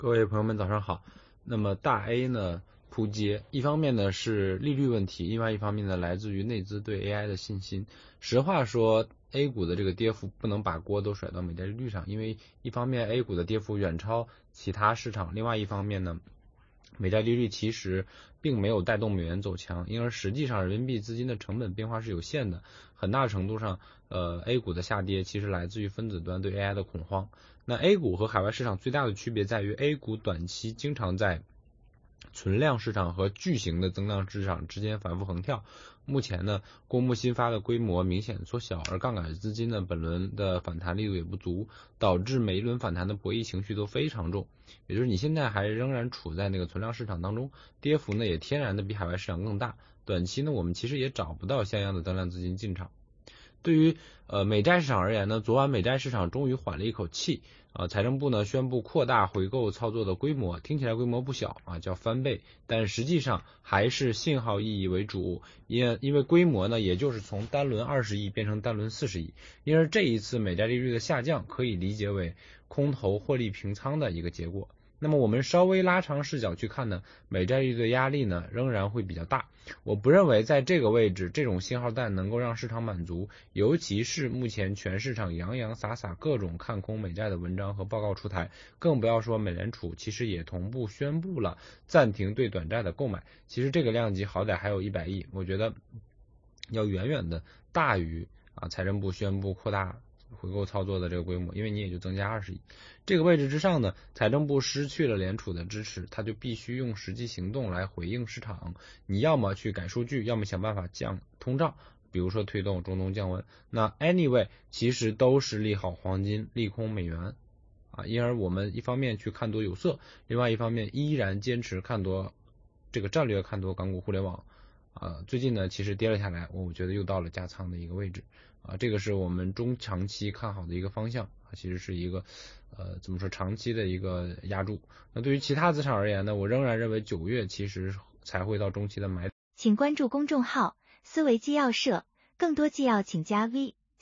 各位朋友们，早上好。那么大 A 呢扑街，一方面呢是利率问题，另外一方面呢来自于内资对 AI 的信心。实话说，A 股的这个跌幅不能把锅都甩到美债利率上，因为一方面 A 股的跌幅远超其他市场，另外一方面呢，美债利率其实并没有带动美元走强，因而实际上人民币资金的成本变化是有限的，很大程度上，A 股的下跌其实来自于分子端对 AI 的恐慌。那 A 股和海外市场最大的区别在于 A 股短期经常在存量市场和巨型的增量市场之间反复横跳。目前呢，公募新发的规模明显缩小，而杠杆资金呢本轮的反弹力度也不足，导致每一轮反弹的博弈情绪都非常重。也就是你现在还仍然处在那个存量市场当中，跌幅呢也天然的比海外市场更大。短期呢，我们其实也找不到像样的增量资金进场。对于美债市场而言呢，昨晚美债市场终于缓了一口气。财政部呢宣布扩大回购操作的规模，听起来规模不小啊，叫翻倍，但实际上还是信号意义为主，因为规模呢也就是从单轮20亿变成单轮40亿，因而这一次美债利率的下降可以理解为空头获利平仓的一个结果。那么我们稍微拉长视角去看呢，美债利率的压力呢仍然会比较大。我不认为在这个位置这种信号弹能够让市场满足，尤其是目前全市场洋洋洒洒各种看空美债的文章和报告出台，更不要说美联储其实也同步宣布了暂停对短债的购买，其实这个量级好歹还有100亿，我觉得要远远的大于财政部宣布扩大回购操作的这个规模，因为你也就增加20亿。这个位置之上呢，财政部失去了联储的支持，他就必须用实际行动来回应市场。你要么去改数据，要么想办法降通胀，比如说推动中东降温。那 anyway 其实都是利好黄金，利空美元因而我们一方面去看多有色，另外一方面依然坚持看多这个战略看多港股互联网。最近呢其实跌了下来，我觉得又到了加仓的一个位置。这个是我们中长期看好的一个方向，其实是一个怎么说长期的一个压注。那对于其他资产而言呢，我仍然认为9月其实才会到中期的买。 请关注公众号思维纪要社，更多纪要请加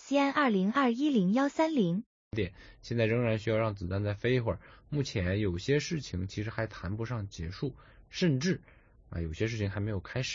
VCN20210130。 现在仍然需要让子弹再飞一会儿，目前有些事情其实还谈不上结束，甚至有些事情还没有开始。